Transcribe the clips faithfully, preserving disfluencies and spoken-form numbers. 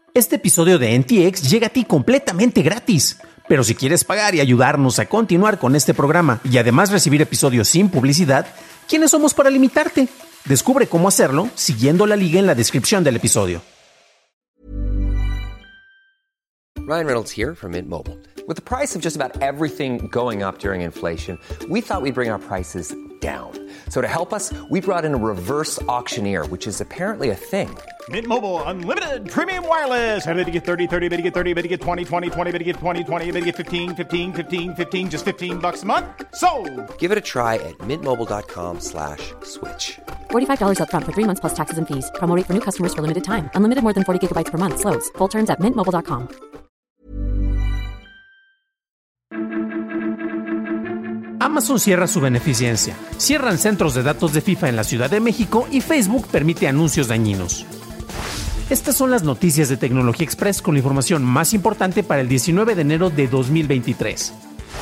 Este episodio de N T X llega a ti completamente gratis. Pero si quieres pagar y ayudarnos a continuar con este programa y además recibir episodios sin publicidad, ¿quiénes somos para limitarte? Descubre cómo hacerlo siguiendo la liga en la descripción del episodio. Ryan Reynolds here from Mint Mobile. With the price of just about everything going up during inflation, we thought we'd bring our prices down. So to help us, we brought in a reverse auctioneer, which is apparently a thing. Mint Mobile Unlimited Premium Wireless. How to get thirty, thirty, how to get thirty, how to get twenty, twenty, twenty, how to get twenty, twenty, how to get fifteen, fifteen, fifteen, fifteen, just fifteen bucks a month? Sold! Give it a try at mintmobile.com slash switch. forty-five dollars up front for three months plus taxes and fees. Promo rate for new customers for limited time. Unlimited more than forty gigabytes per month. Slows full terms at mint mobile dot com. Amazon cierra su beneficencia, cierran centros de datos de FIFA en la Ciudad de México y Facebook permite anuncios dañinos. Estas son las noticias de Tecnología Express con la información más importante para el diecinueve de enero de dos mil veintitrés.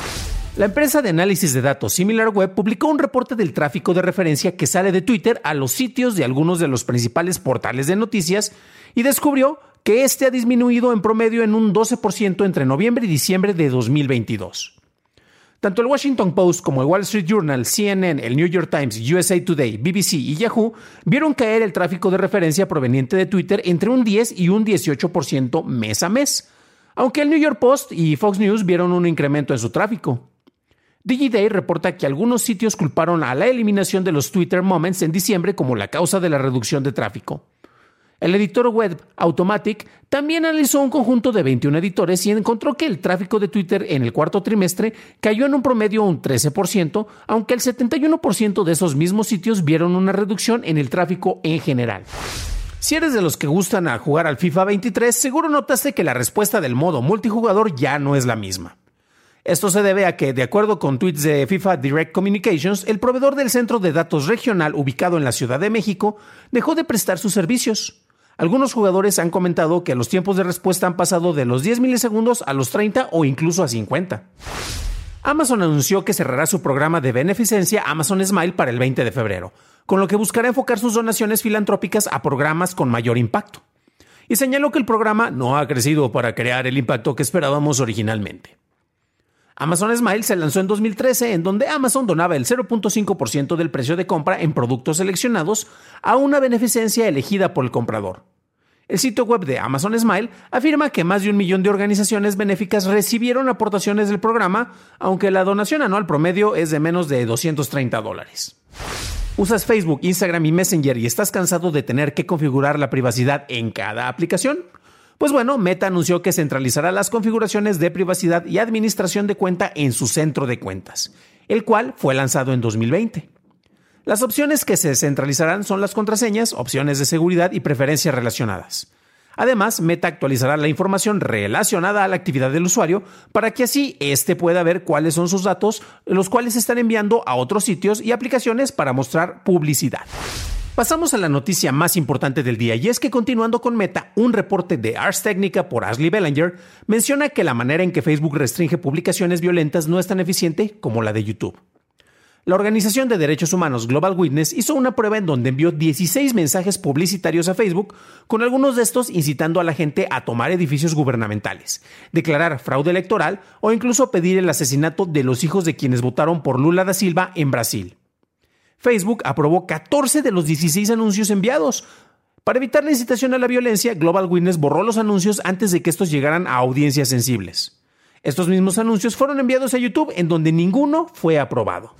La empresa de análisis de datos SimilarWeb publicó un reporte del tráfico de referencia que sale de Twitter a los sitios de algunos de los principales portales de noticias y descubrió que este ha disminuido en promedio en un doce por ciento entre noviembre y diciembre de dos mil veintidós. Tanto el Washington Post como el Wall Street Journal, C N N, el New York Times, U S A Today, B B C y Yahoo vieron caer el tráfico de referencia proveniente de Twitter entre un diez y un dieciocho por ciento mes a mes, aunque el New York Post y Fox News vieron un incremento en su tráfico. DigiDay reporta que algunos sitios culparon a la eliminación de los Twitter Moments en diciembre como la causa de la reducción de tráfico. El editor web Automatic también analizó un conjunto de veintiún editores y encontró que el tráfico de Twitter en el cuarto trimestre cayó en un promedio un trece por ciento, aunque el setenta y uno por ciento de esos mismos sitios vieron una reducción en el tráfico en general. Si eres de los que gustan a jugar al FIFA veintitrés, seguro notaste que la respuesta del modo multijugador ya no es la misma. Esto se debe a que, de acuerdo con tweets de FIFA Direct Communications, el proveedor del centro de datos regional ubicado en la Ciudad de México dejó de prestar sus servicios. Algunos jugadores han comentado que los tiempos de respuesta han pasado de los diez milisegundos a los treinta o incluso a cincuenta. Amazon anunció que cerrará su programa de beneficencia Amazon Smile para el veinte de febrero, con lo que buscará enfocar sus donaciones filantrópicas a programas con mayor impacto. Y señaló que el programa no ha crecido para crear el impacto que esperábamos originalmente. Amazon Smile se lanzó en dos mil trece, en donde Amazon donaba el cero punto cinco por ciento del precio de compra en productos seleccionados a una beneficencia elegida por el comprador. El sitio web de Amazon Smile afirma que más de un millón de organizaciones benéficas recibieron aportaciones del programa, aunque la donación anual promedio es de menos de doscientos treinta dólares. ¿Usas Facebook, Instagram y Messenger y estás cansado de tener que configurar la privacidad en cada aplicación? Pues bueno, Meta anunció que centralizará las configuraciones de privacidad y administración de cuenta en su centro de cuentas, el cual fue lanzado en dos mil veinte. Las opciones que se centralizarán son las contraseñas, opciones de seguridad y preferencias relacionadas. Además, Meta actualizará la información relacionada a la actividad del usuario para que así éste pueda ver cuáles son sus datos, los cuales se están enviando a otros sitios y aplicaciones para mostrar publicidad. Pasamos a la noticia más importante del día, y es que, continuando con Meta, un reporte de Ars Technica por Ashley Bellinger menciona que la manera en que Facebook restringe publicaciones violentas no es tan eficiente como la de YouTube. La organización de derechos humanos Global Witness hizo una prueba en donde envió dieciséis mensajes publicitarios a Facebook, con algunos de estos incitando a la gente a tomar edificios gubernamentales, declarar fraude electoral o incluso pedir el asesinato de los hijos de quienes votaron por Lula da Silva en Brasil. Facebook aprobó catorce de los dieciséis anuncios enviados. Para evitar la incitación a la violencia, Global Witness borró los anuncios antes de que estos llegaran a audiencias sensibles. Estos mismos anuncios fueron enviados a YouTube, en donde ninguno fue aprobado.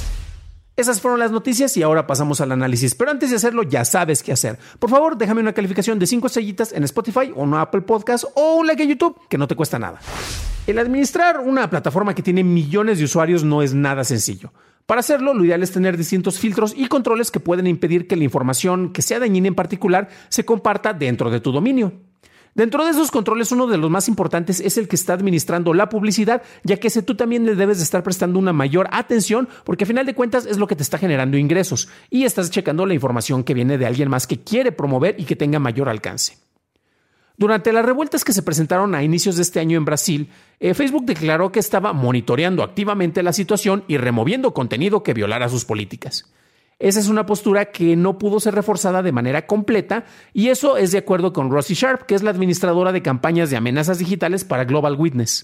Esas fueron las noticias y ahora pasamos al análisis, pero antes de hacerlo ya sabes qué hacer. Por favor, déjame una calificación de cinco estrellitas en Spotify o en Apple Podcast o un like en YouTube, que no te cuesta nada. El administrar una plataforma que tiene millones de usuarios no es nada sencillo. Para hacerlo, lo ideal es tener distintos filtros y controles que pueden impedir que la información que sea dañina en particular se comparta dentro de tu dominio. Dentro de esos controles, uno de los más importantes es el que está administrando la publicidad, ya que ese tú también le debes de estar prestando una mayor atención, porque a final de cuentas es lo que te está generando ingresos y estás checando la información que viene de alguien más que quiere promover y que tenga mayor alcance. Durante las revueltas que se presentaron a inicios de este año en Brasil, eh, Facebook declaró que estaba monitoreando activamente la situación y removiendo contenido que violara sus políticas. Esa es una postura que no pudo ser reforzada de manera completa y eso es de acuerdo con Rosie Sharp, que es la administradora de campañas de amenazas digitales para Global Witness.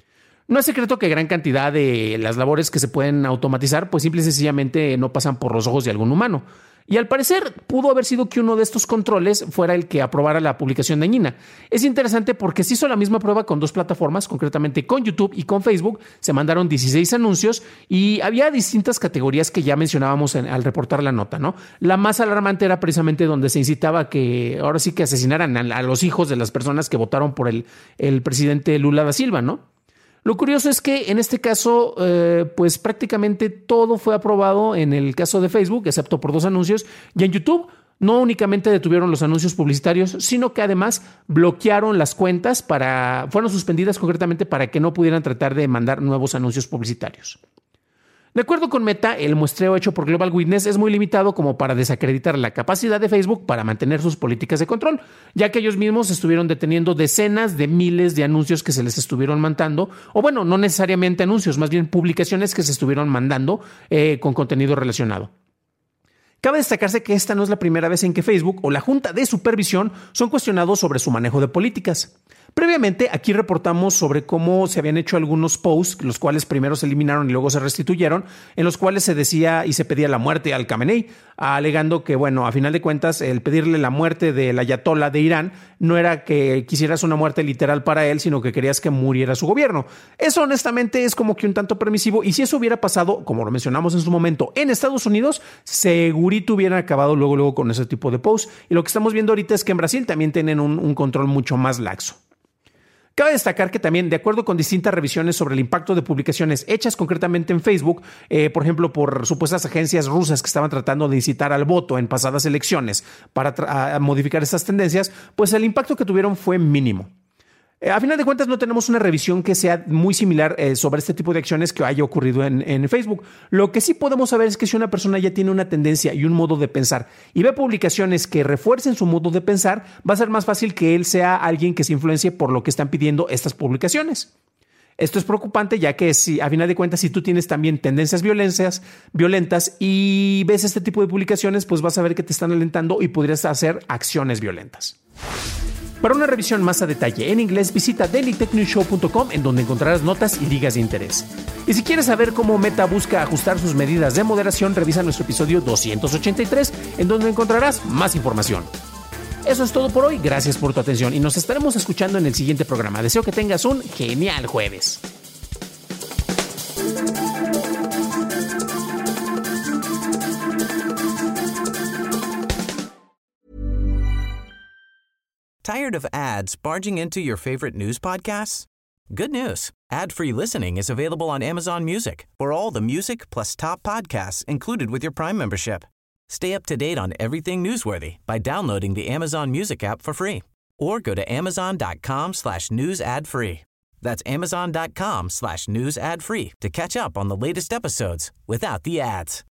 No es secreto que gran cantidad de las labores que se pueden automatizar pues simple y sencillamente no pasan por los ojos de algún humano. Y al parecer pudo haber sido que uno de estos controles fuera el que aprobara la publicación dañina. Es interesante porque se hizo la misma prueba con dos plataformas, concretamente con YouTube y con Facebook. Se mandaron dieciséis anuncios y había distintas categorías que ya mencionábamos en, al reportar la nota, ¿no? La más alarmante era precisamente donde se incitaba a que ahora sí que asesinaran a, a los hijos de las personas que votaron por el, el presidente Lula da Silva, ¿no? Lo curioso es que en este caso, eh, pues prácticamente todo fue aprobado en el caso de Facebook, excepto por dos anuncios, y en YouTube no únicamente detuvieron los anuncios publicitarios, sino que además bloquearon las cuentas para, fueron suspendidas concretamente para que no pudieran tratar de mandar nuevos anuncios publicitarios. De acuerdo con Meta, el muestreo hecho por Global Witness es muy limitado como para desacreditar la capacidad de Facebook para mantener sus políticas de control, ya que ellos mismos estuvieron deteniendo decenas de miles de anuncios que se les estuvieron mandando, o bueno, no necesariamente anuncios, más bien publicaciones que se estuvieron mandando eh, con contenido relacionado. Cabe destacarse que esta no es la primera vez en que Facebook o la Junta de Supervisión son cuestionados sobre su manejo de políticas. Previamente, aquí reportamos sobre cómo se habían hecho algunos posts, los cuales primero se eliminaron y luego se restituyeron, en los cuales se decía y se pedía la muerte al Khamenei, alegando que, bueno, a final de cuentas, el pedirle la muerte del ayatolá de Irán no era que quisieras una muerte literal para él, sino que querías que muriera su gobierno. Eso, honestamente, es como que un tanto permisivo, y si eso hubiera pasado, como lo mencionamos en su momento, en Estados Unidos, segurito hubieran acabado luego, luego con ese tipo de posts. Y lo que estamos viendo ahorita es que en Brasil también tienen un, un control mucho más laxo. Cabe destacar que también, de acuerdo con distintas revisiones sobre el impacto de publicaciones hechas concretamente en Facebook, eh, por ejemplo, por supuestas agencias rusas que estaban tratando de incitar al voto en pasadas elecciones para tra- a modificar estas tendencias, pues el impacto que tuvieron fue mínimo. Eh, a final de cuentas, no tenemos una revisión que sea muy similar eh, sobre este tipo de acciones que haya ocurrido en, en Facebook. Lo que sí podemos saber es que si una persona ya tiene una tendencia y un modo de pensar y ve publicaciones que refuercen su modo de pensar, va a ser más fácil que él sea alguien que se influencie por lo que están pidiendo estas publicaciones. Esto es preocupante, ya que si, a final de cuentas, si tú tienes también tendencias violentas, violentas y ves este tipo de publicaciones, pues vas a ver que te están alentando y podrías hacer acciones violentas. Para una revisión más a detalle en inglés, visita daily tech news show punto com, en donde encontrarás notas y ligas de interés. Y si quieres saber cómo Meta busca ajustar sus medidas de moderación, revisa nuestro episodio doscientos ochenta y tres, en donde encontrarás más información. Eso es todo por hoy, gracias por tu atención y nos estaremos escuchando en el siguiente programa. Deseo que tengas un genial jueves. Tired of ads barging into your favorite news podcasts? Good news. Ad-free listening is available on Amazon Music for all the music plus top podcasts included with your Prime membership. Stay up to date on everything newsworthy by downloading the Amazon Music app for free or go to amazon.com slash news ad free. That's amazon.com slash news ad free to catch up on the latest episodes without the ads.